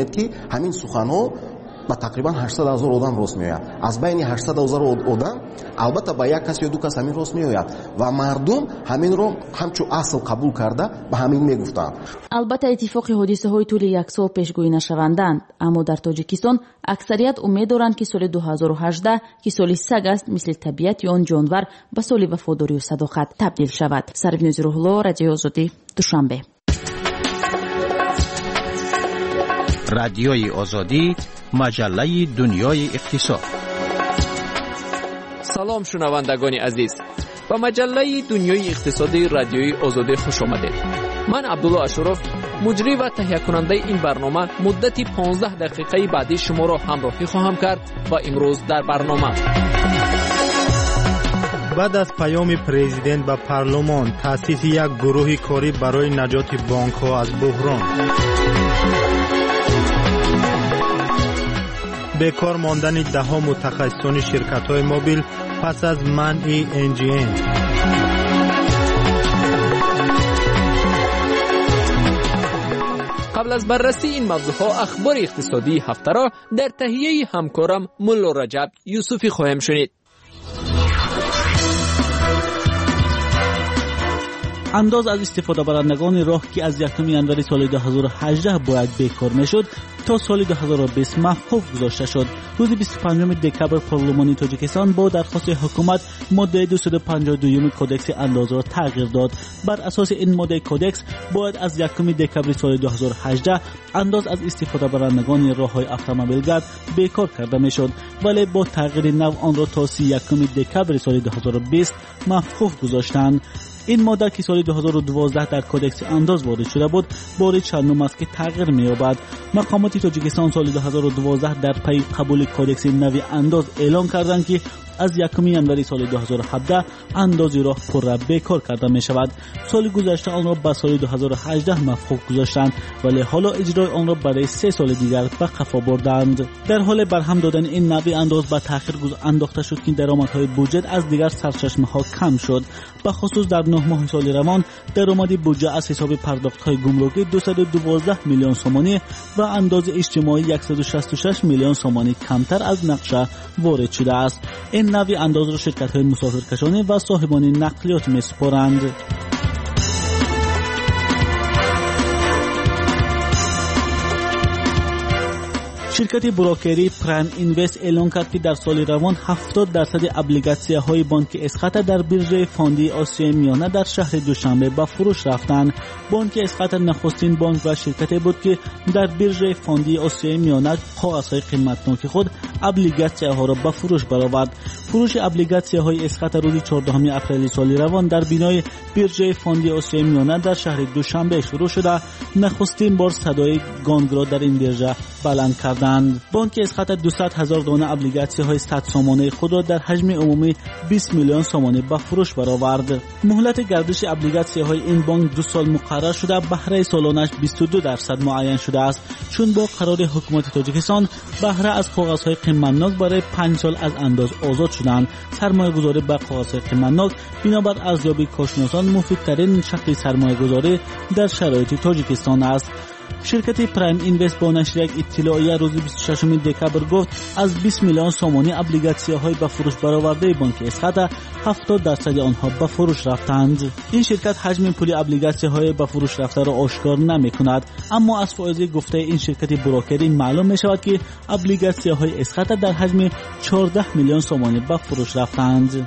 мебинед ки ҳамин суханҳо ба тақрибан 800,000 одам рост меояд. Аз байни 800,000 одам албатта ба як кас ё ду кас ҳамин рост меояд ва мардум ҳаминро ҳамчун асл қабул карда ба ҳамин мегуфтанд. албатта иттифоқи ҳодисаҳои тӯли як сол пешгӯӣ нашаванданд, аммо дар тоҷикистон аксарият умед доранд ки соли 2018 ки соли саг аст, мисли табиати он ҷонвар ба соли вафодорию садоқат табдил шавад. Сарвинози Рӯҳулло, Радиои Озодӣ, Душанбе. радиои Озодӣ, маҷаллаи дунёи иқтисод. салом шунавандагони азиз, ба маҷаллаи дунёи иқтисоди радиои Озодӣ хуш омадед. ман Абдулло Ашуров, муҷрӣ ва таҳиякунандаи ин барнома, муддати 15 дақиқаи баъди шуморо ҳамроҳӣ хоҳам кард ва имрӯз дар барнома баъд аз паёми президент ба парлумон таъсиси як гурӯҳи корӣ барои наҷоти бонкҳо аз буҳрон, бекор мондани даҳо мутахассисони ширкатҳои мобил пас аз манъи NGN, қабл аз баррасии ин мавзӯъҳо ахбори иқтисодии ҳафтаро дар таҳияи ҳамкорам мулло Раҷаб Юсуфӣ хоҳем шунид. انداز از استفاده برندگان راه که از 1 январи سال 2018 باید بیکار میشد تا سال 2020 موقوف گذاشته شد. روز 25 دکبر پارلمانی تاجیکستان با درخواست حکومت ماده 252 کدکس انداز را تغییر داد. بر اساس این ماده کدکس باید از 1 دکبر سال 2018 انداز از استفاده برندگان راههای اتومبیلگرد بیکار کرده میشد، ولی با تغییر نو آن را تا 31 دکبر سال 2020 موقوف گذاشتند. این ماده که سال 2012 در کدکس انداز وارد شده بود، بار چندم است که تغییر می‌یابد. مقامات تاجیکستان سال 2012 در پی قبول کدکس نوی انداز اعلام کردند که از 1 январи سال 2017 اندازی راه پر بیکار کرده می شود. سال گذشته آن را به سال 2018 موقوف گذاشتند، ولی حالا اجرای آن را برای 3 سال دیگر به قفا بردند. در حال برهم دادن این نوی انداز به تأخیر انداخته شد که درآمدهای بودجه از دیگر سرچشمه‌ها کم شد. به خصوص در 9 ماه سال روان درآمد بودجه از حساب پرداخت‌های گمرکی 212 میلیون سومانی و انداز اجتماعی 166 میلیون سومانی کمتر از نقشه وارد شده است. این نوی انداز را شرکت‌های مسافرکشانی و صاحبان نقلیات می‌سپارند. شرکت بروکری پرایم اینوست اعلام کرد که در سال روان 70% ابلیگاسی‌های بانک اسقاط در بیرژه فاندی آسیای میانه در شهر دوشنبه به فروش رفتند. بانک اسقاط نخستین بانک و شرکتی بود که در بیرژه فاندی آسیای میانه کاغذهای قیمتناک خود ابلیگاسی‌ها را به فروش برآورد. فروش ابلیگاسی‌های اسقاط روز 14 اپریل سال روان در بینای بیرژه فاندی آسیای میانه در شهر دوشنبه شروع شده. نخستین بار صدای گانگ را در این بیرژه بلند کردند. بانک اسقاط 200,000 دانه ابلیگاسی‌های 100 سومانه خود را در حجم عمومی 20 میلیون سومانه به فروش برآورد. مهلت گردش ابلیگاسی‌های این بانک 2 سال مقرر شده، بهره سالانش 22% معین شده است. چون با قرار حکومت تاجیکستان بهره از کاغذهای قیمتناک برای 5 سال از انداز آزاد شدند. سرمایه‌گذاری به کاغذهای قیمتناک بنابر ارزیابی کارشناسان مفیدترین شکل سرمایه‌گذاری در شرایط تاجیکستان است. شرکت پرایم اینوست با نشر یک اطلاعیه روز 26 دکبر گفت از 20 میلیون سومانی ابلیگاسی‌های به فروش برآورده بانک اسقاط 70% آنها به فروش رفتند. این شرکت حجم پول ابلیگاسی‌های به فروش رفته را آشکار نمی‌کند، اما از فائزه گفته این شرکت بروکری معلوم می‌شود که ابلیگاسی‌های اسقاط در حجم 14 میلیون سومانی به فروش رفتند.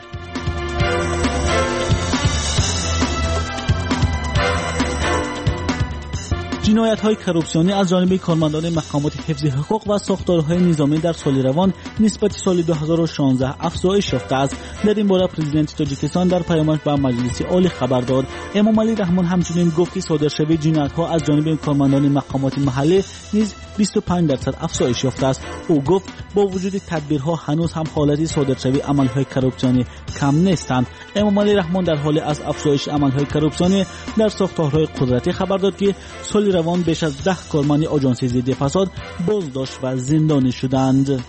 جنایت‌های کروپسیونی از جانب کارمندان مقامات حفظ حقوق و ساختارهای نظامی در سال روان نسبت سال 2016 افزایش یافته است. در این باره پرزیدنت تاجیکستان در پیامش به مجلس عالی خبر داد. امامعلی رحمان همچنین گفت که صادرشوی جنایت‌ها از جانب کارمندان مقامات محلی نیز 25% افزایش یافته است. او گفت با وجود تدبیرها هنوز هم حالت صادرشوی عمل‌های کروپسیونی کم نیستند. امامعلی رحمان در حال از افزایش عمل‌های کروپسیونی در ساختارهای قدرتی خبر داد که سال روان بیش از 10 کارمند آژانس ضد فساد بازداشت و زندانی شدند.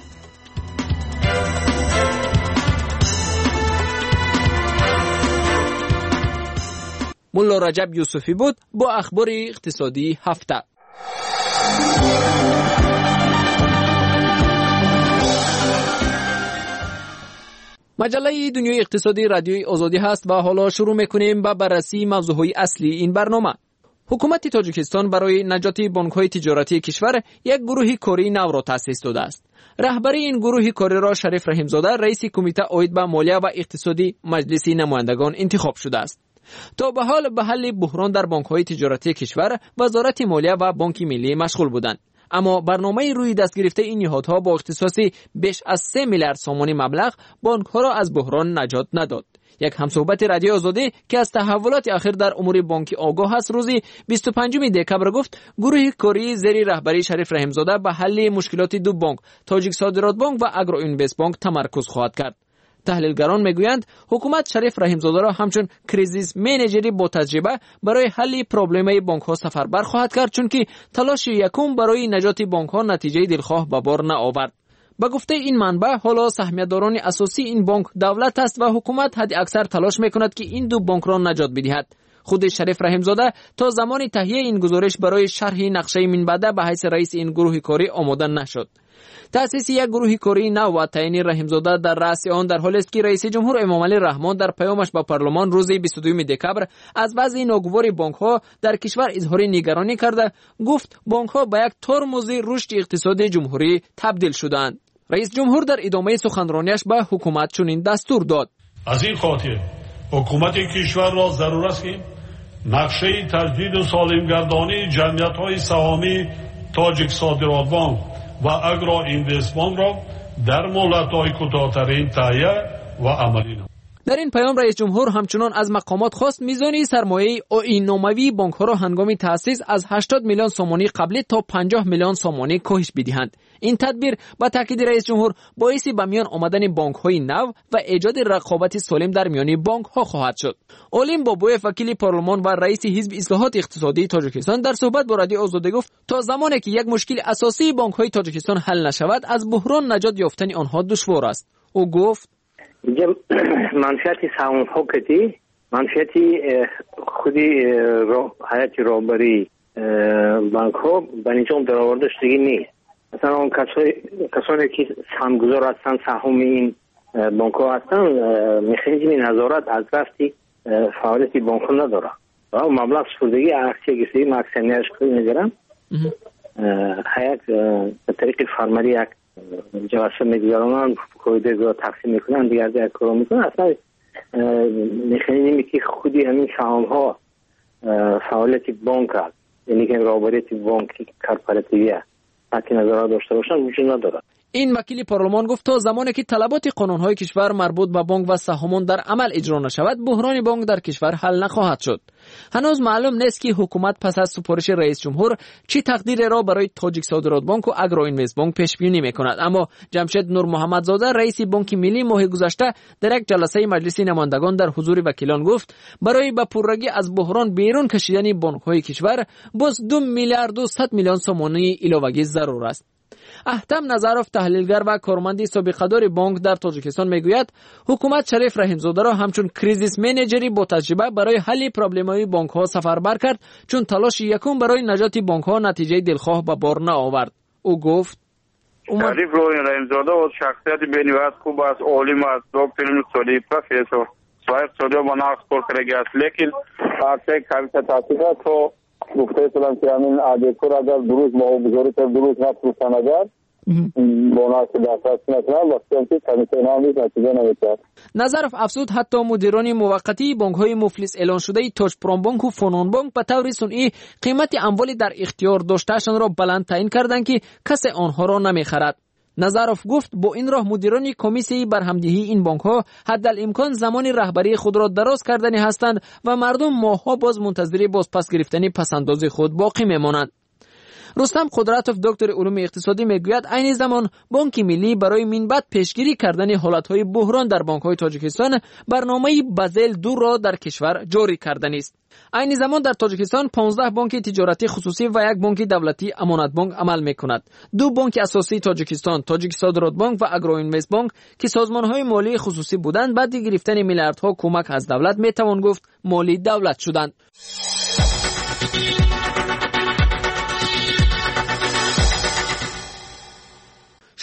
ملا رجب یوسفی بود با اخبار اقتصادی هفته. مجله دنیای اقتصادی رادیوی آزادی هست و حالا شروع میکنیم با بررسی موضوعهای اصلی این برنامه. حکومت تاجیکستان برای نجات بانک‌های تجارتی کشور یک گروه کاری نو را تأسیس داده است. رهبری این گروه کاری را شریف رحیمزاده رئیس کمیته عاید به مالیه و اقتصادی مجلس نمایندگان انتخاب شده است. تا به حال به حل بحران در بانک‌های تجارتی کشور وزارت مالیه و بانک ملی مشغول بودند. اما برنامه روی دست گرفته این نهادها با اختصاص بیش از 3 میلیارد سومانی مبلغ بانک‌ها را از بحران نجات نداد. یک همصحبت رادیو آزادی که از تحولات اخیر در امور بانکی آگاه است روز 25 دکبر گفت گروه کاری زیر رهبری شریف رحیمزاده به حل مشکلات دو بانک تاجیک صادرات بانک و اگرو اینوست بانک تمرکز خواهد کرد. تحلیلگران میگویند حکومت شریف رحیمزاده را همچون کریزیس منیجری با تجربه برای حل پروبلم‌های بانک‌ها سفربر خواهد کرد، چون که تلاش یکم برای نجات بانک‌ها نتیجه دلخواه به بار نآورد. با گفته این منبع حالا سهمیه‌داران اساسی این بانک دولت است و حکومت حد اکثر تلاش میکند که این دو بانک را نجات بدهد. خود شریف رحیمزاده تا زمان تهیه این گزارش برای شرح نقشه منبعه به حیث رئیس این گروه کاری آماده نشد. تأسیس یک گروه کاری نو و تعیین رحیمزاده در رأس آن در حالی است که رئیس جمهور امامعلی رحمان در پیامش به پارلمان روز 22 دکبر از وضع ناگوار بانک‌ها در کشور اظهار نگرانی کرده، گفت بانک‌ها به یک ترمز رشد اقتصادی جمهوری تبدیل شدند. رئیس جمهور در ادامه سخنرانیش به حکومت چنین دستور داد: از این خاطر حکومت کشور را ضرورت است که نقشه تجدید و سالمگردانی جمعیت‌های سهامی تاجیک صادرات بانک و اگرو اینوست بانک را در مهلت‌های کوتاه‌ترین تهیه و عملی نماید. در این پیام رئیس جمهور همچنان از مقامات خواست میزان سرمایه آیین‌ناموی بانک‌ها را هنگام تأسیس از 80 میلیون سومانی قبلی تا 50 میلیون سومانی کاهش بدهند. این تدبیر با تاکید رئیس جمهور باعث به میان آمدن بانک‌های نو و ایجاد رقابت سالم در میان بانک‌ها خواهد شد. علیم بابویف وکیل پارلمان و رئیس حزب اصلاحات اقتصادی تاجیکستان در صحبت با رادیو آزادی گفت تا زمانی که یک مشکل اساسی بانک‌های تاجیکستان حل نشود از بحران نجات یافتن آنها دشوار است. او گفت منفعت سهام‌ها کتی منفعتی خودی حیات رهبری بانک‌ها به نظام درآورده شدگی نیست. مثلا اون کسانی که سهامگذار هستند سهام این بانک‌ها هستند مکانیزم نظارت از رفتی فعالیت بانک‌ها نداره و مبلغ سپردگی اکسیه گیری مکسنیش کنی نگرم حیات به طریق فرماری یک جلسه میگذارن کویده تقسیم میکنن دیگر دیگر کار میکنن. اصلا مکانیزمی که خودی همین سهام ها فعالیت بانک هست، یعنی که رابطه بانک کارپوراتیویه حتی نظارت داشته باشن وجود نداره. این وکیل پارلمان گفت تا زمانی که طلبات قانون‌های کشور مربوط به بانک و سهامان در عمل اجرا نشود بحران بانک در کشور حل نخواهد شد. هنوز معلوم نیست که حکومت پس از سپارش رئیس جمهور چه تقدیری را برای تاجیک صادرات بانک و اگرو اینوست بانک پیش بینی می‌کند. اما جمشید نور محمدزاده رئیس بانک ملی ماه گذشته در یک جلسه مجلس نمایندگان در حضور وکیلان گفت برای به پررگی از بحران بیرون کشیدن بانک‌های کشور باز 2 میلیارد و 100 میلیون سومانی علاوه‌ای ضرور است. احتم نظروف تحلیلگر و کارمند سابقه‌دار بانک در تاجیکستان میگوید حکومت شریف رحیمزاده را همچون کریزیس منیجری با تجربه برای حل پروبلم‌های بانک‌ها سفربر کرد، چون تلاش یکم برای نجات بانک‌ها نتیجه دلخواه به بار نآورد. او گفت شریف رحیمزاده و شخصیت بین‌المللی خوب است، عالم است، دکتر اقتصادی پروفسور صاحب اقتصادی با نقش کارکرده است، لیکن آرتیک کامیته تحقیقات تو گفته شدن که همین عادیکور اگر درست با گزارش درست نفرستن اگر بوناس داشت نکنه وقتی که کمیته نامی نتیجه نمیده. نظرف افزود حتی مدیران موقتی بانک‌های مفلس اعلان شده تاج پرام بانک و فنون بانک به طور سنئی قیمت اموال در اختیار داشتهشان را بلند تعیین کردند که کسی آنها را نمیخرد. نظرف گفت با این راه مدیران کمیسه برهمدهی این بانک‌ها حدالامکان زمان رهبری خود را دراز کردنی هستند و مردم ماه‌ها باز منتظر بازپس گرفتن پسنداز خود باقی میمانند. رستم قدرتوف دکتر علوم اقتصادی میگوید عین زمان بانک ملی برای منبت پیشگیری کردن حالت‌های بحران در بانک‌های تاجیکستان برنامه بازل 2 را در کشور جاری کردن است. عین زمان در تاجیکستان 15 بانک تجارتی خصوصی و یک بانک دولتی امانت بانک عمل می‌کند. 2 بانک اساسی تاجیکستان، تاجیک صادرات بانک و اگرو اینوست بانک که سازمان‌های مالی خصوصی بودند بعد گرفتن میلیاردها کمک از دولت میتوان گفت مالی دولت شدند.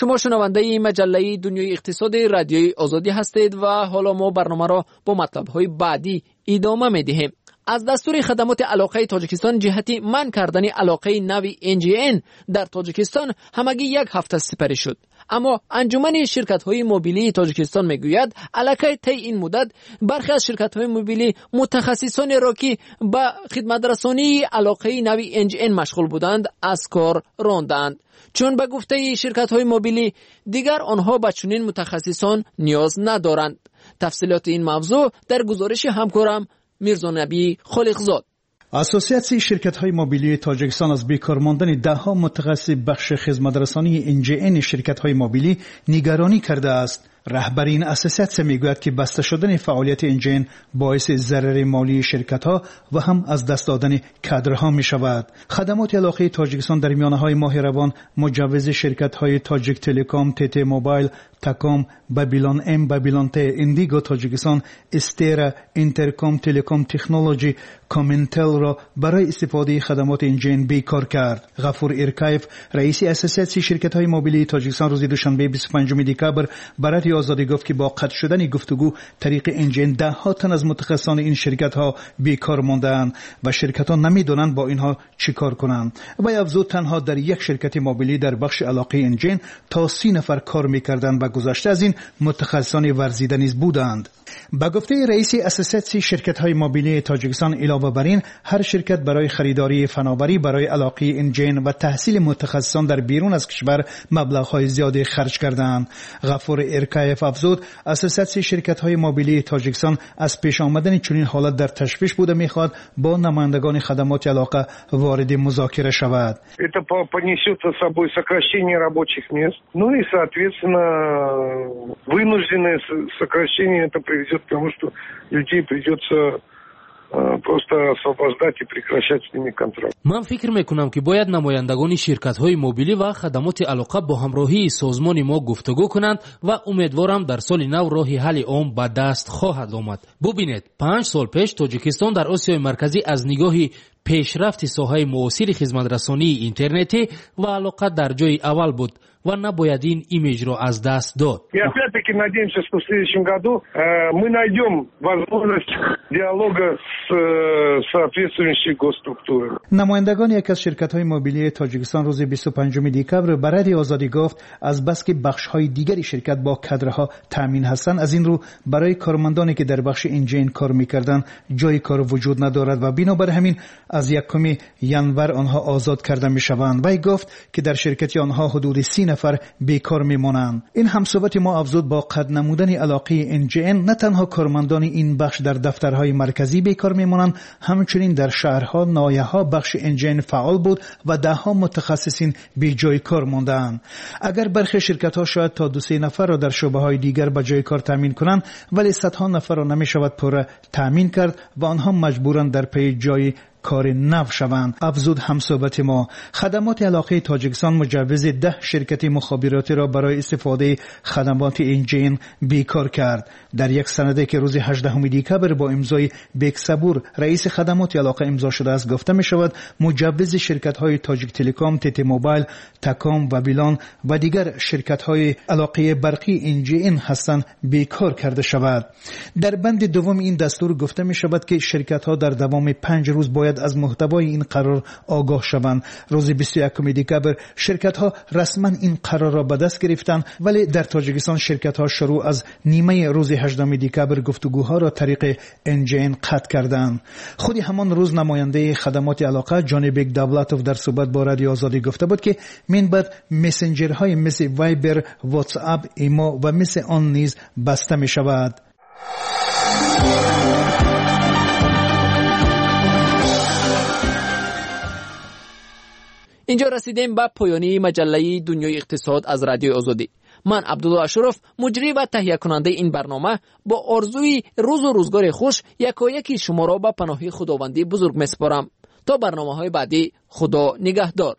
شما شنونده مجله دنیای اقتصاد رادیوی آزادی هستید و حالا ما برنامه را با مطلب‌های بعدی ادامه می‌دهیم. از دستور خدمات علاقه تاجیکستان جهت منع کردن علاقه نوی NGN در تاجیکستان همگی یک هفته سپری شد. اما انجمن شرکت‌های موبیلی تاجیکستان میگوید علاقه طی این مدت برخی از شرکت‌های موبیلی متخصصان را که به خدمت رسانی علاقه نوی NGN مشغول بودند از کار راندند، چون به گفته شرکت‌های موبیلی دیگر آنها به چنین متخصصان نیاز ندارند. تفصیلات این موضوع در گزارش همکارم میرزا نبی خالقزاد. اسوسیاسیون شرکت‌های موبیلی تاجیکستان از بیکار ماندن ده‌ها متخصص بخش خدمت‌رسانی NGN شرکت‌های موبیلی نگرانی کرده است. رهبر این اسوسیاسیون میگوید که بسته شدن فعالیت NGN باعث ضرر مالی شرکت‌ها و هم از دست دادن کادرها می‌شود. خدمات علاقه تاجیکستان در میانه‌های ماه روان مجوز شرکت‌های تاجیک تلکام، TT موبایل، تاکام، بابیلون ام، بابیلون ت، ایندیگو تاجیکستان، استرا، اینترکام، تلکام تکنولوژی، کامنتل را برای استفاده خدمات NGN بیکار کرد. غفور ارکایف رئیس اسوسیاسیون شرکت‌های موبیلی تاجیکستان روز دوشنبه 25 دکامبر برای آزادی گفت که با قطع شدن گفتگو طریق NGN ده تن از متخصصان این شرکت‌ها بیکار ماندند و شرکت‌ها نمی‌دانند با اینها چیکار کنند. و افزود تنها در یک شرکت موبیلی در بخش علاقه NGN تا 30 نفر کار می‌کردند و گذشته از این متخصصان ورزیده نیز بودند. با گفته رئیس اسوسیاسیون شرکت‌های موبیلی تاجیکستان علاوه بر این هر شرکت برای خریداری فناوری برای علاقه NGN و تحصیل متخصصان در بیرون از کشور مبلغ‌های زیادی خرج کردند. غفور ارکایف افزود اسوسیاسیون شرکت‌های موبیلی تاجیکستان از پیش آمدن چنین حالت در تشویش بوده می‌خواد با نمایندگان خدمات علاقه وارد مذاکره شود. Это понесет за собой сокращение рабочих мест, ну и соответственно вынужденное сокращение это приведет к тому, что людей придется просто освобождать и прекращать с ними контракт. من فکر میکنم که باید نمایندگان شرکت‌های موبیلی و خدمات علاقه با همراهی سازمان ما گفتگو کنند و امیدوارم در سال نو راه حل آن به دست خواهد آمد. ببینید 5 سال پیش تاجیکستان در آسیای مرکزی از نگاه پیشرفت ساحه معاصر خدمت‌رسانی اینترنتی و علاقه در جای اول بود و نباید این ایمیج رو از دست داد. И опять-таки надеемся, что в следующем году мы найдем возможность диалога с соответствующей госструктурой. نمایندگان یک از شرکت‌های موبیلی تاجیکستان روز 25 دکامبر برای آزادی گفت از بس که بخش‌های دیگری شرکت با کادرها تامین هستند از این رو برای کارمندانی که در بخش NGN کار می‌کردند جای کار وجود ندارد و بنابر همین از 1 ژانویه آنها آزاد کرده می‌شوند. وی گفت که در شرکتی آنها حدود 30 نفر بیکار میمانند. این همصحبت ما افزود با قد نمودن علاقه NGN نه تنها کارمندان این بخش در دفترهای مرکزی بیکار میمانند، همچنین در شهرها ناحیه‌ها بخش NGN فعال بود و ده‌ها متخصصین بی جای کار ماندند. اگر برخی شرکت‌ها شاید تا 2-3 نفر را در شعبه‌های دیگر به جای کار تامین کنند، ولی صدها نفر را نمی‌شود پوره تامین کرد و آنها مجبورند در پی جای کار نو شوند. افزود همصحبت ما خدمات علاقه تاجیکستان مجوز 10 شرکت مخابراتی را برای استفاده خدمات NGN بیکار کرد. در یک سنده که روز 18 دکامبر با امضای بیک صبور رئیس خدمات علاقه امضا شده است گفته می شود مجوز شرکت های تاجیک تلکام، TT موبایل، تاکام و بیلان و دیگر شرکت های علاقه برقی NGN هستند بیکار کرده شود. در بند دوم این دستور گفته می شود که شرکت ها در دوام 5 روز باید از محتوای این قرار آگاه شوند. روز 21 دکامبر شرکت ها رسما این قرار را به دست گرفتند، ولی در تاجیکستان شرکت ها شروع از نیمه روز 18 دکامبر گفتگوها را طریق NGN قطع کردند. خود همان روز نماینده خدمات علاقه جان بیگ دولتوف در صحبت با رادیو آزادی گفته بود که من بعد مسنجرهای مثل وایبر، واتس اپ، ایمو و مثل آن نیز بسته می شود. اینجا رسیدیم به پایانی مجله دنیای اقتصاد از رادیو آزادی. من عبدالله اشرف مجری و تهیه کننده این برنامه با آرزوی روز و روزگار خوش یکایک شما را به پناه خداوندی بزرگ میسپارم. تا برنامه‌های بعدی خدا نگهدار.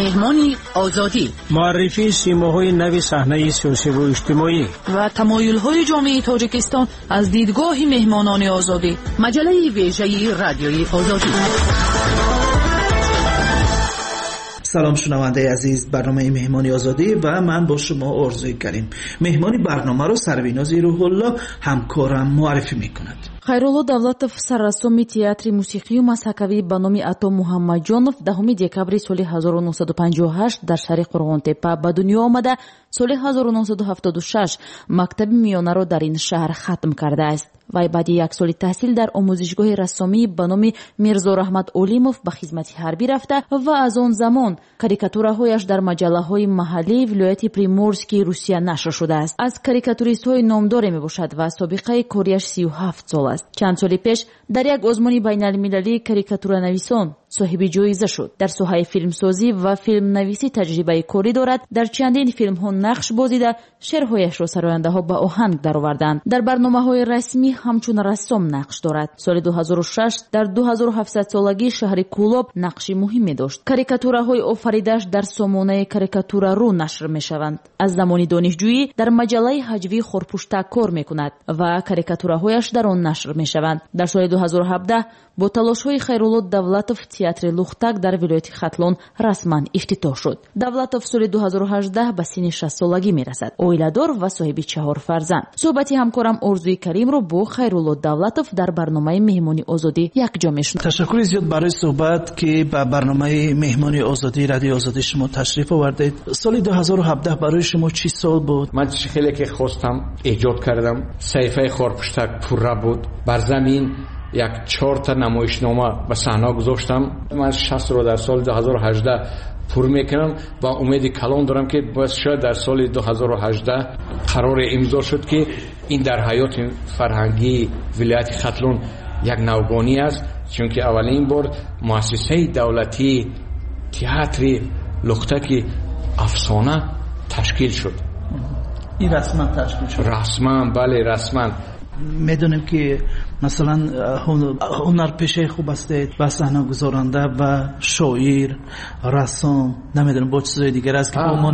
مهمانی آزادی، معرفی سیماهای نو صحنه سیاسی و اجتماعی و تمایل‌های جامعه تاجیکستان از دیدگاه مهمانان آزادی. مجله ویژه رادیوی آزادی. سلام شنونده عزیز، برنامه مهمانی آزادی و من با شما آرزوی کریم. مهمانی برنامه رو سرویناز روح الله همکارم معرفی میکند. خیرالله давлатов саррасоми театри мусиқию мазҳакавӣ ба номи Ато Муҳаммаҷонов 10 декабри соли 1958 дар шаҳри Қурғонтепа ба дунё омада, соли 1976 мактаби миёнаро дар ин шаҳр хатм кардааст. вай баъди як соли таҳсил дар омӯзишгоҳи рассомӣ ба номи Мирзо Раҳмат Олимов ба хизмати ҳарбӣ рафта ва аз он замон карикатураҳояш дар маҷаллаҳои маҳаллии вилояти Приморскии Русия нашр шудааст. аз карикатуристҳои номдоре мебошад ва собиқаи корияш 37 сол аст. чанд соли пеш дар як озмуни байналмилалии карикатуранависон соҳиби ҷоиза шуд. дар соҳаи филмсозӣ ва филмнависӣ таҷрибаи корӣ дорад. дар чандин филмҳо нақш бозида шеърҳояшро сарояндаҳо ба оҳанг дароварданд. дар барномаҳои расмӣ ҳамчун рассом нақш дорад. соли 2006 дар 2700-солагии шаҳри Кӯлоб нақши муҳиме дошт. карикатураҳои офаридаш дар сомонаи карикатурарӯ нашр мешаванд. аз замони донишҷӯӣ дар маҷаллаи ҳаҷвии Хорпуштак кор мекунад ва карикатураҳояш дар он нашр мешаванд. дар соли 2017 бо талошҳои Хайрулло Давлатов театри Лухтак дар вилояти Хатлон расман ифтитоҳ шуд. Давлатов соли 2018 ба синни 60-солагӣ мерасад. оиладор ва соҳиби 4 фарзанд. суҳбати ҳамкорам Орзуи Каримро бо Хайрулло Давлатов дар барномаи меҳмони озодӣ якҷо мешунавем. ташаккури зиёд барои суҳбат ки ба барномаи меҳмони озодӣ радиои озодӣ шумо ташриф овардед. соли 2017 барои шумо чӣ сол буд? ман чизи хеле ки хостам эҷод кардам. саҳифаи Хорпуштак пурра буд. бар замин як 4 намоишнома ба саҳна гузоштам. ман 60ро дар соли 2018 пур мекунам ва умеди калон дорам ки шояд дар соли 2018 қароре имзо шуд ки ин дар ҳаёти фарҳангии вилояти Хатлон як навгонӣ аст, чунки аввалин бор муассисаи давлатии театри Лухтаки афсона ташкил шуд. ин расман ташкил шуд? расман, бале, расман. медонем ки масалан ҳунарпешаи хуб астед, ба саҳна гузоранда ва шоир, рассом, намедонам бо чизои дигар аст ки мо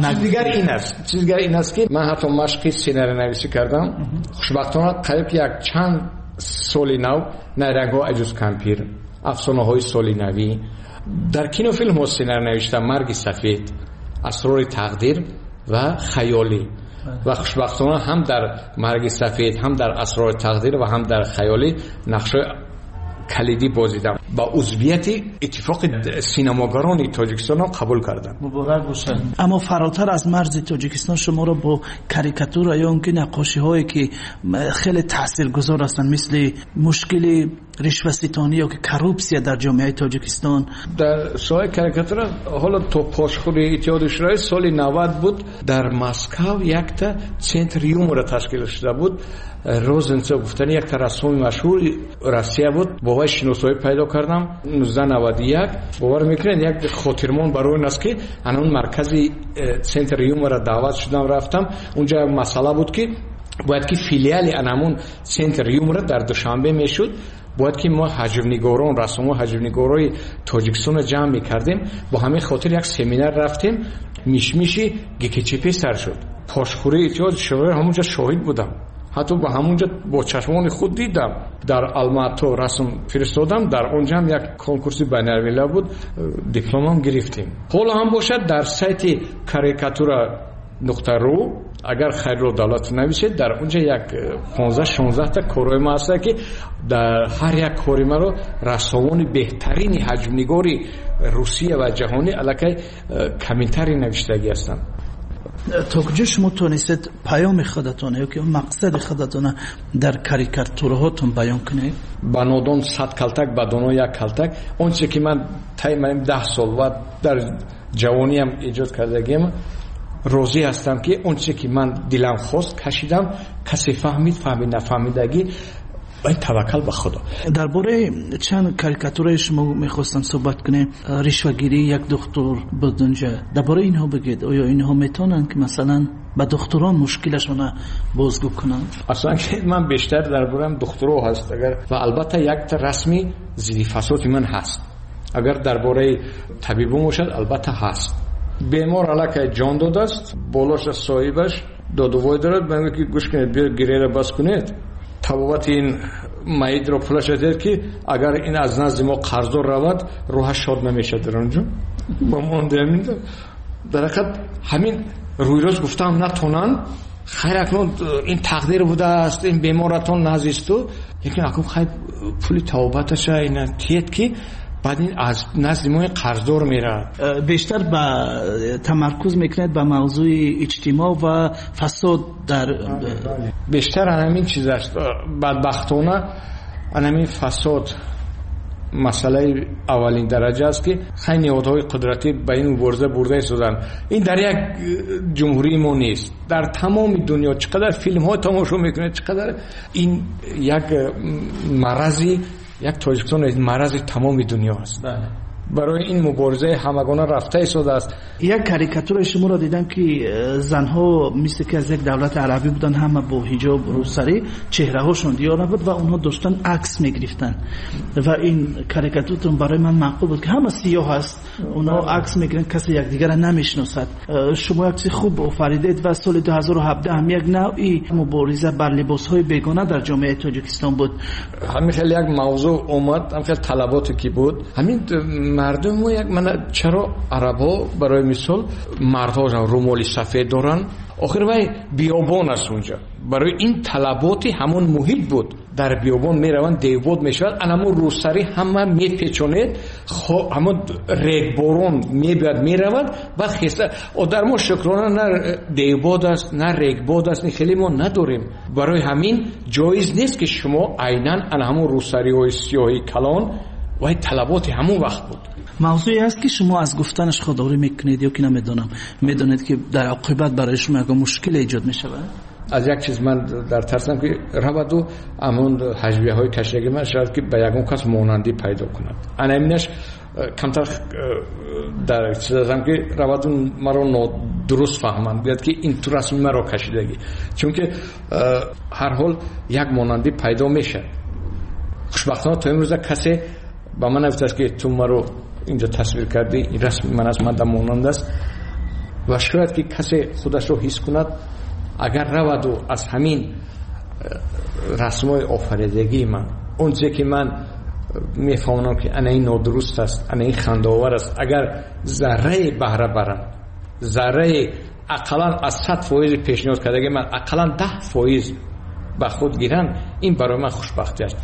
чиз дигар ин аст ки ман ҳатто машқи сценариянависӣ кардам. хушбахтона қариб як чанд соли нав найрангҳо аҷуз кампир, афсонаҳои соли навӣ, дар кинофилмҳо сценарий навиштам. марги сафед, асрори тақдир ва хаёлӣ. ва хушбахтона ҳам дар марги сафед, ҳам дар асрори тақдир ва ҳам дар хаёлӣ нақшҳои калидӣ бозидам. ба узвияти иттифоқи синамогарони Тоҷикистон қабул кардам. муборак бошад. аммо фаротар аз марзи Тоҷикистон шуморо бо карикатура ё он ки нақошиҳое ки хеле таъсиргузор ҳастанд, мисли мушкили ришваситонӣ ё ки коррупсия дар ҷомеаи Тоҷикистон. дар соҳаи карикатура ҳоло то пошхӯри иттиҳоди шӯравӣ соли 90 буд. дар Москав якта центр юмора ташкил шуда буд. Розенцов гуфтани якта рассоми машҳури Россия буд. бо вай шиносоӣ пайдо кардам 1991. бовар мекунед як хотирмон барои ин аст ки анон маркази центр юмора даъват шудам, рафтам. унҷа як масъала буд ки бояд ки филиали анамун центр юмора дар Душанбе мешуд. бояд ки мо ҳаҷвнигорон, рассомҳо ҳаҷвнигорои Тоҷикистонро ҷамъ мекардем. бо ҳамин хотир як семинар рафтем. мишмиши ГКЧП сар шуд. пошхӯрии иттиҳоди шӯравӣ ҳамунҷа шоҳид будам. ҳатто ба ҳамунҷа бо чашмони худ дидам. дар Алмато расм фиристодам. дар онҷа ҳам як конкурси байналмилал буд. дипломам гирифтем. ҳоло ҳам бошад дар сайти карикатура.ру агар Хайрулло Давлатов нависед, дар онҷа як 15-16 та корои ма аст ки дар ҳар як кори маро рассомони беҳтарини ҳаҷвнигори Русия ва ҷаҳонӣ аллакай комментарий навиштагӣ ҳастанд. то куҷо шумо тонистед паёми худатона ё ки мақсади худатона дар карикатураҳотон баён кунед? ба нодон 100 калтак, ба доно 1 калтак. он чизе ки ман тайм 10 сол ва дар ҷавониам эҷод кардагиам, розӣ ҳастам ки он чизе ки ман дилам хост кашидам, касе фаҳмид, фаҳми нафаҳмидагӣ, таваккал ба худо. дар бораи чанд карикатураи шумо мехостам суҳбат кунем. ришвагирӣ як духтур буд унҷа. дар бораи инҳо бигӯед. оё инҳо метавонанд ки масалан ба духтурон мушкилашона бозгӯ кунанд? аслан ман бештар дар бораи духтуро ҳаст. агар ва албатта якта расми зидди фасоди ман ҳаст. агар дар бораи табибон бошад, албатта ҳаст. بیمار علاقه جان داده است، بالاش صاحبش دادوای دارد، میگه که گوش کنید بیا گریه را بس کنید. تبابت این مایید را پولش دید که اگر این از نزد ما قرضدار رود روحش شاد نمیشه در اونجا. با مانده همین در حقیقت همین روی روز گفتم نتونن خیر اکنون این تقدیر بوده است، این بیمارتون نزیستو، لیکن اکنون خیر پولی توبتش اینا تیت که بعد این از نزد ما قرضدار میره. بیشتر با تمرکز میکنید به موضوع اجتماع و فساد در بیشتر همین چیز است. بدبختانه همین فساد مسئله اولین درجه است که خیلی نهادهای قدرتی به این مبارزه برده شدن. این در یک جمهوری ما نیست، در تمام دنیا چقدر فیلم ها تماشا میکنید، چقدر این یک مرضی، یک تاجیکستان مرض تمام دنیا است. برای این مبارزه همگانه رفته شده است. یک کاریکاتور شما را دیدم که زنها مثل که از یک دولت عربی بودن، همه با حجاب روسری، چهره هاشون دیار نبود و اونها داشتن عکس میگرفتن و این کاریکاتورتون برای من معقول بود که همه سیاه هست، اونها عکس میگیرن، کسی یکدیگر را نمیشناسد. شما یک چیز خوب آفریدید و سال 2017 هم یک نوعی مبارزه بر لباسهای بیگانه در جامعه تاجیکستان بود. همین خیلی یک موضوع اومد، هم خیلی طلباتی که بود. همین مردم و یک من چرا عربا برای مثال مردها رومالی سفید دارن، آخر وای بیابان است اونجا، برای این طلباتی همون محیط بود، در بیابان میروند، دیوباد میشود، همون روسری همه میپیچونید، همون ریگبارون میبید میروند و خیسته. و در ما شکرانه نه دیوباد است نه ریگباد است، خیلی ما نداریم. برای همین جایز نیست که شما عیناً همون روسری های سیاهی کلان و طلبات همون وقت بود. موضوعی است که شما از گفتنش خودداری میکنید یا که نمیدونم میدونید که در عاقبت برای شما اگه مشکل ایجاد میشه؟ از یک چیز من در ترسم که رود و همون حجبیه های کشیدگی من شاید که به یکون کس مانندی پیدا کند. انا امینش کمتر در چیز هستم که رود مرا درست فهمند بیاد که این تو رسمی مرا کشیدگی، چون که هر حال یک مانندی پیدا میشه. خوشبختانه تو امروز کسی با من گفت است که تو مرا اینجا تصویر کردی، این رسم من از ماده مانند است و شاید که کسی خودش رو حس کند اگر رود و از همین رسمای آفریدگی من اون چیزی که من میفهمم که انا این نادرست است، انا این خنده‌آور است، اگر ذره بهره برم، ذره اقلا از 100% پیشنهاد کردگی من اقلا 10% به خود گیرن، این برای من خوشبختی است.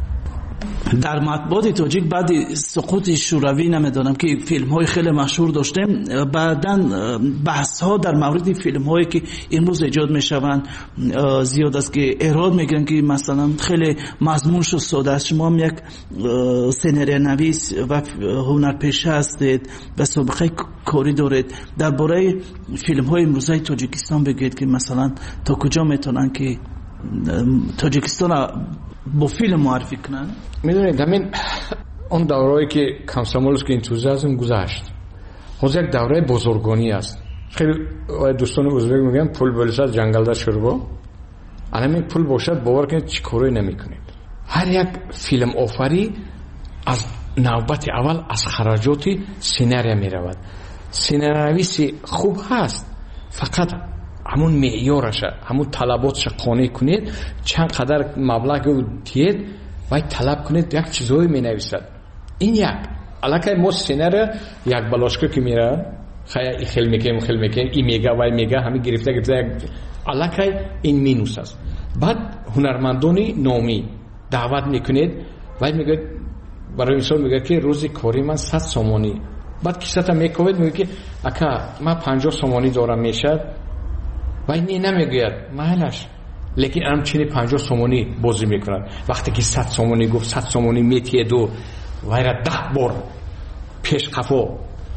در مطبوعات تاجیک بعد سقوط شوروی نمیدونم که فیلم های خیلی مشهور داشتیم، بعداً بحث ها در مورد فیلم هایی که امروز ایجاد میشوند زیاد است که ایراد میگیرن که مثلا خیلی مضمونش و ساده است. شما هم یک سناریو نویس و هنرپیشه هستید و سابقه کاری دارید، درباره فیلم های امروزی تاجیکستان بگید که مثلا تا کجا میتونن که تاجیکستان با فیلم معرفی کنن؟ میدونید همین اون دورهایی که کامسامولوس که انتوزیازم گذشت خود یک دوره بزرگانی است. خیلی دوستان ازبک میگن پول بلسد جنگل در شروع، همین پول باشد باور کنید چی کاری نمی کنید. هر یک فیلم آفری از نوبت اول از خراجات سیناریا می رود. سیناریویسی خوب هست، فقط همون معیارش، همون طلباتش قانع کنید، چند قدر مبلغ رو دید و طلب کنید یک چیزایی می نویسد. این یک علاقه ما سیناریا یک بلاشکو که میره خیلی میکنیم این میگه و میگه همین گرفته علاقه این مینوس است. بعد هنرمندانی نامی دعوت میکنید و میگه برای مثال میگه که روزی کاری من 100 سومانی، بعد کیسه میکوید میگه که اکا من 50 سومانی دارم میشه و این نمیگوید محلش، لیکن همچنین 50 سومانی بازی میکنند. وقتی که 100 سومانی گفت 100 سومانی میتید و وایرا 10 بار پیش قفا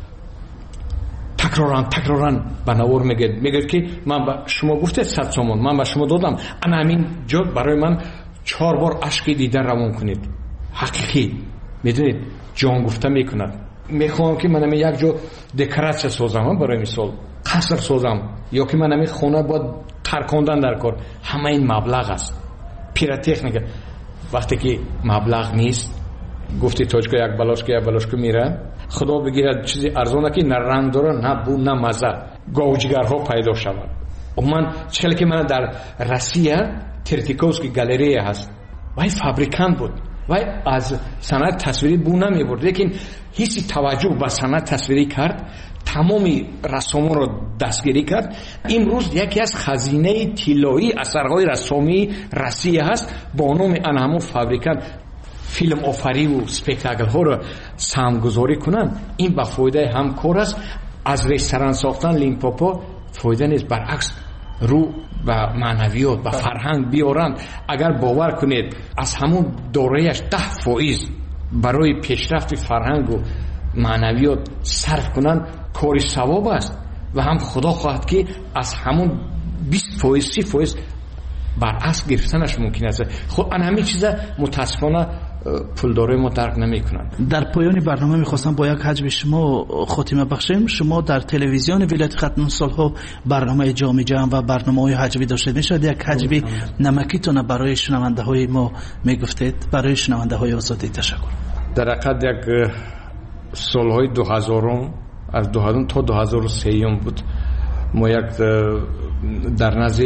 تکرارن بنوار میگه که من به شما گفته 100 سومون من به شما دادم، انا همین جا برای من 4 بار اشکی دیدن روان کنید. حقیقی میدونید جان گفته میکند. میخوام که من یک جا دکوراسیون سازم، برای مثال قصر سازم، یا که من خونه باید ترکاندن در کار، همه این مبلغ است. پیراتکنیک وقتی که مبلغ نیست، گفتی تاجکو یک بلاشکو میره خدا بگیرد چیزی ارزانه که نه رنگ داره نه بو نه مزه گوجگرها پیدا شود. من چیزی که من در روسیه ترتیکوفسکی گالری هست وای فابریکانت بود وای از صنعت تصویری بو نمیبرد لیکن هیچ توجه به صنعت تصویری کرد تمامی رسوم رو دستگیری کرد. امروز یکی از خزینه طلایی اثرهای رسومی روسیه هست با نام همون فابریکانت فیلم آفری و سپکتاکل ها رو سهمگذاری کنن. این به فایده همکار است. از رستوران ساختن لیمپوپو فایده نیست، برعکس رو به معنویات به فرهنگ بیارن. اگر باور کنید از همون دورهش 10% برای پیشرفت فرهنگ و معنویات صرف کنن کاری ثواب است و هم خدا خواهد که از همون 20% 30% برعکس گرفتنش ممکن است. خب همین چیزا متاسفانه پولداری ما درک نمی‌کنند. در پایان برنامه می‌خواستم با یک حجم شما خاتمه بخشیم. شما در تلویزیون ولایت ختن سال‌ها برنامه جام جهان و برنامه‌های حجبی داشتید. می‌شد یک حجبی نمکیتون برای شنونده‌های ما میگفتید؟ برای شنونده‌های آزادی تشکر. در حقیقت یک سال‌های 2000 از 2000 تا 2003 بود. ما یک در نزد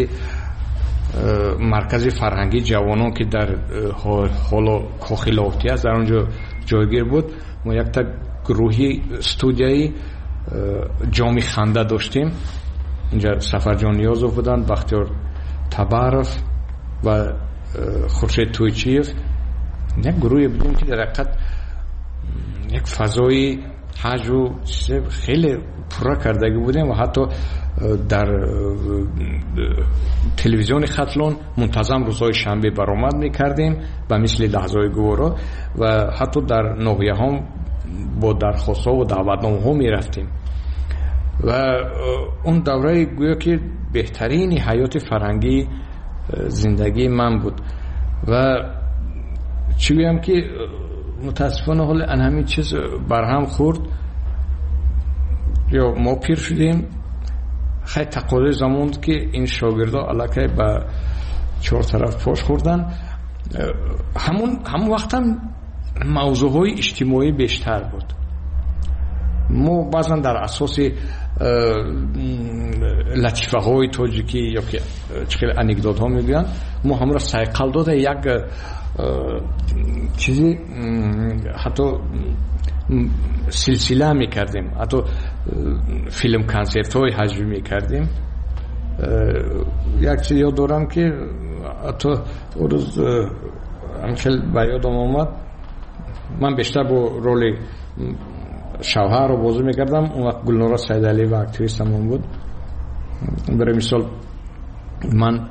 مرکز فرهنگی جوانان که در حال کاخلاوتی است در اونجا جایگیر بود، ما یک تا گروهی استودیوی جام خنده داشتیم. اینجا سفرجان نیازوف بودن، بختیار تبارف و خورشید تویچیف. یک گروهی بودیم که در حقیقت یک فضای حج و خیلی پورا کردگی بودیم و حتی در تلویزیون ختلون منتظم روزهای شنبه برآمد میکردیم و مثل لحظه‌های گوارا و حتی در ناحیه هم با درخواست ها و دعوتنامه ها میرفتیم و اون دوره گویا که بهترین حیات فرهنگی زندگی من بود و چی بگم که متاسفانه حال همین چیز برهم خورد یا ما پیر شدیم. خیلی تقاضای زمان که این شاگردا الکی به چهار طرف پاش خوردن. همون وقت هم موضوعهای اجتماعی بیشتر بود. ما بعضا در اساس لطیفه های تاجیکی یا که چقدر انکدوت ها میگن ما همون را سایقل داده یک چیزی حتی سلسله میکردیم، حتی فیلم کنسرت های حجبی میکردیم. یک چیز یاد دارم که حتی اون روز خیلی به یادم آمد، من بیشتر با رول شوهر رو بازی میکردم. اون وقت گلنورا سیدعلی و اکتریست همون بود. برای مثال من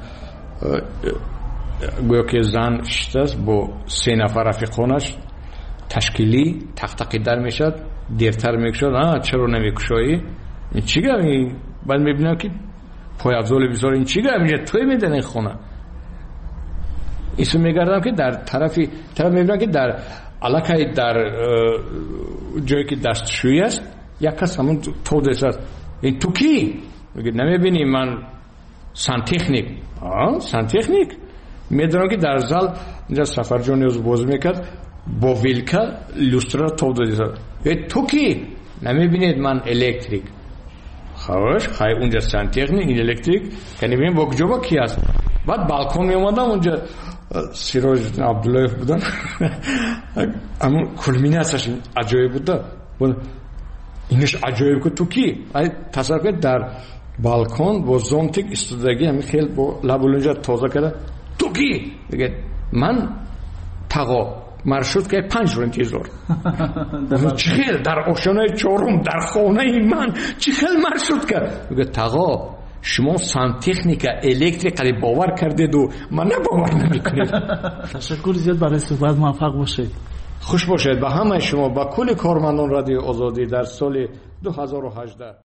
گویا که زن شده با 3 نفر رفیقانش تشکیلی تختقی در میشد، دیرتر میکشد. چرا نمیکشایی؟ این چی گفت؟ بعد میبینم که پای افضال بزار این چی گفت؟ توی میدن این خونه. ایسو میگردم که در طرف میبینم که در علاقه در جایی که دستشویی است یک کس همون تو دست این تو کی؟ میگه نمیبینی من سانتکنیک. سانتکنیک؟ میدونم که در زال اینجا سفرجان نیاز باز میکرد با ویلکا لوسترا تو دست. تو کی؟ نمیبینید من الکتریک. خوش خواهی اونجا سانتکنیک این الکتریک که نمیبینیم با کجا با کی هست. بعد بالکن میومدم اونجا سیراج عبدالله بودن همون کلمیناتش عجایب بود. اینش عجایب که تو کی؟ تصور کنید در بالکن با زونتیک استودگی همین خیلی با لب اونجا تازه کرده. تو کی؟ بگه من تقا مرشد که 5 رو انتظار چی خیلی در آشانه 4 در خانه من چی خیلی مرشد کرد؟ بگه تقا شما سانتکنیک الکتریک قریب باور کردید و من باور نمیکنید. تشکر زیاد برای صحبت، موفق باشید. خوش باشید به همه شما، با کل کارمندان رادیو آزادی در سال 2018.